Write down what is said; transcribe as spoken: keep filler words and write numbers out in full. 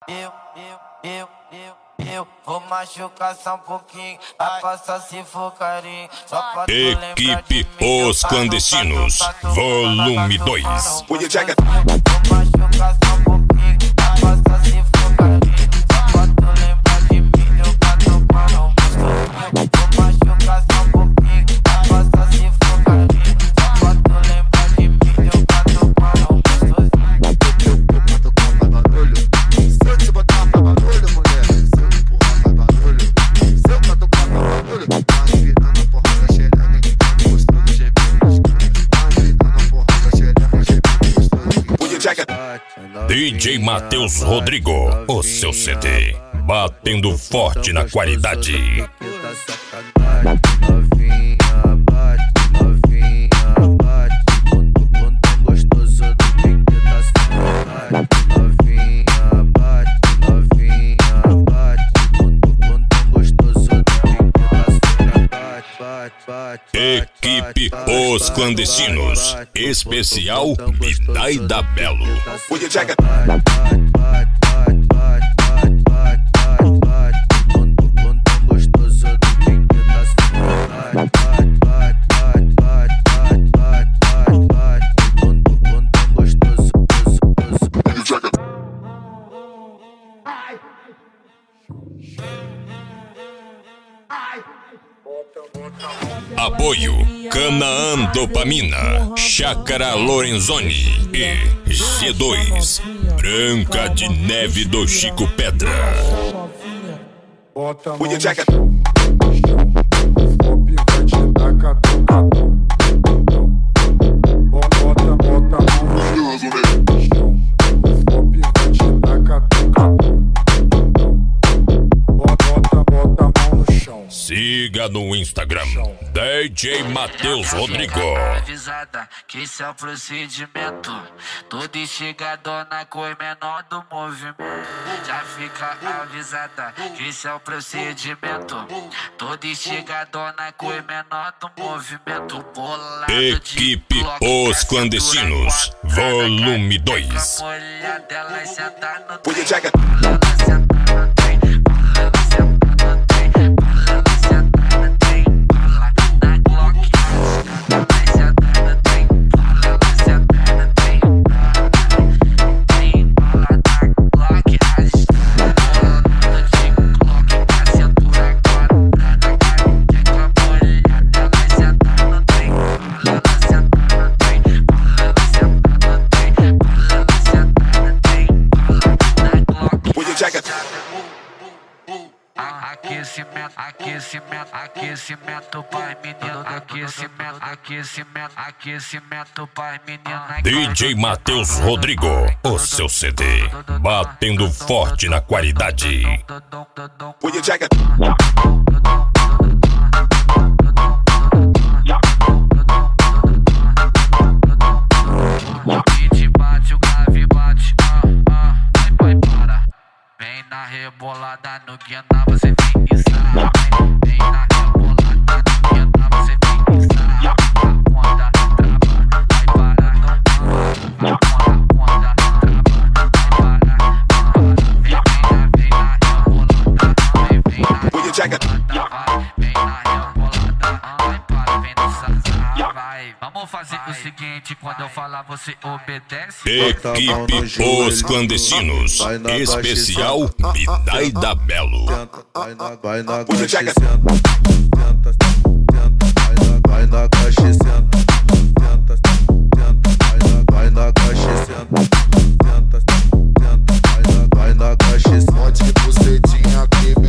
eu, eu, eu, eu, eu vou machucar só um pouquinho, a passa se for carinho. Só pra tu lembrar de Equipe mim, Os Clandestinos, volume dois. Vou machucar só um pouquinho, a passa se for carinho. Só pra tu lembrar de mim, eu bato para o rosto. Vou machucar só um pouquinho, a passa se for carinho. Só pra tu lembrar de mim, eu bato para o rosto. Se eu te botar pra barulho, mulher, se eu empurrar pra barulho, se eu catucar pra barulho, tá virando a porrada xereca, que tá mostrando gemendo, tá virando a porrada xereca, gemendo, mostrando. D J Matheus Rodrigo, o seu C D, batendo forte na qualidade. Equipe Os Clandestinos, especial Bidai da Belo. Apoio Canaã Dopamina, Chácara Lorenzoni e G dois, Branca de Neve do Chico Pedra. Bota a mão no chão, Fop vai te dar catucadão. Bota, bota a mão no chão, Fop vai te dar catucadão. Bota, bota a mão no chão. Siga no Instagram, D J Matheus Rodrigo. Avisada que esse é o procedimento. Todo instigador na cor menor do movimento. Já fica avisada que esse é o procedimento. Todo instigador na cor menor do movimento. Bolado Equipe Os Clandestinos, volume dois. Olha dela sentar no Put your jacket. Aquecimento, aquecimento, aquecimento para menino, aquecimento, aquecimento, aquecimento para menina. D J Matheus Rodrigo, o seu C D, batendo forte na qualidade. Put your jacket. Na rebolada no guiana você vem pisar. Vem na rebolada no guiana você vem pisar. A ponta trava, vai parar. A ponta, ponta trava, vai parar. Vem, vem, vem na rebolada. Vem, vem na rebolada. Vem na rebolada. Vai para, vem no sazá. Vai. Vamos fazer o seguinte, quando eu falar você obedece. Equipe Os Clandestinos, especial Bidai da Belo. Vai na, vai na caixa e senta, senta, senta, vai na caixa e senta, senta, senta, vai na caixa e senta, senta, senta, vai na caixa e senta. Pode bucetinha aqui,